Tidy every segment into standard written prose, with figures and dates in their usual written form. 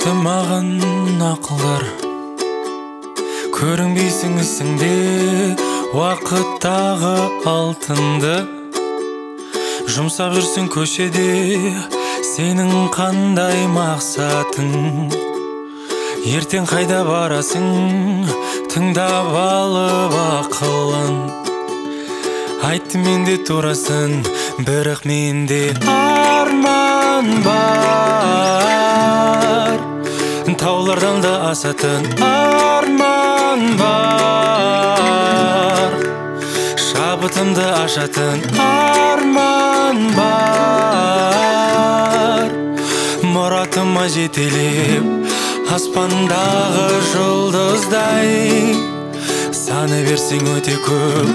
үйретті маған ақылдар. Көрінбейсің ісіңде уақыттағы алтынды. Жұмсап жүрсің көшеде сенің қандай мақсатың. Ертең қайда барасың, тыңдап алып ақылын. Айтты менде турасын, бірақ менде арман бар. Таулардан да асатын арман бар. Шабытымды ашатын арман бар. Мұратыма жетелеп аспандағы жұлдыздай. Саны берсең өте көп,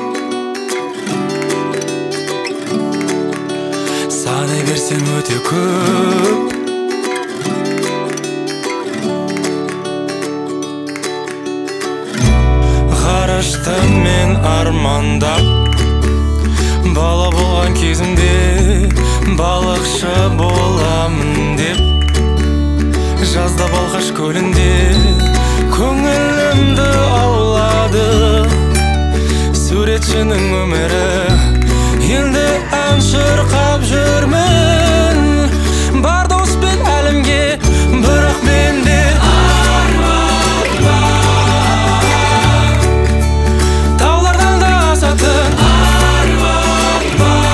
саны берсең өте көп. Ғарышты мен армандап, бала болған кезімде балықшы боламын деп. Жазда Балқаш көлінде көңілімді аулады. Суретшінің өмірі, енді ән шырқап жүрмін. Бар доспен әлемге, бірақ менде арман бар. Таулардан да асатын арман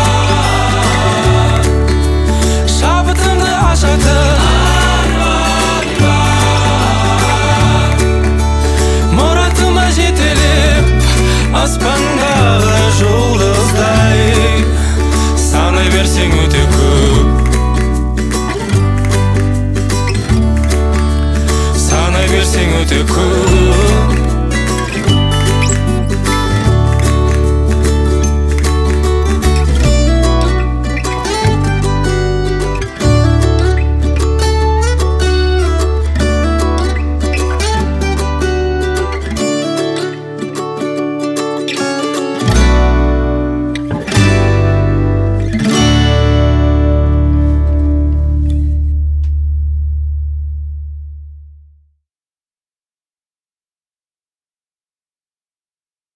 бар. Шабытымды ашатын арман бар. Мұратыма жетелеп аспандағы жұлдыздай. Саны берсең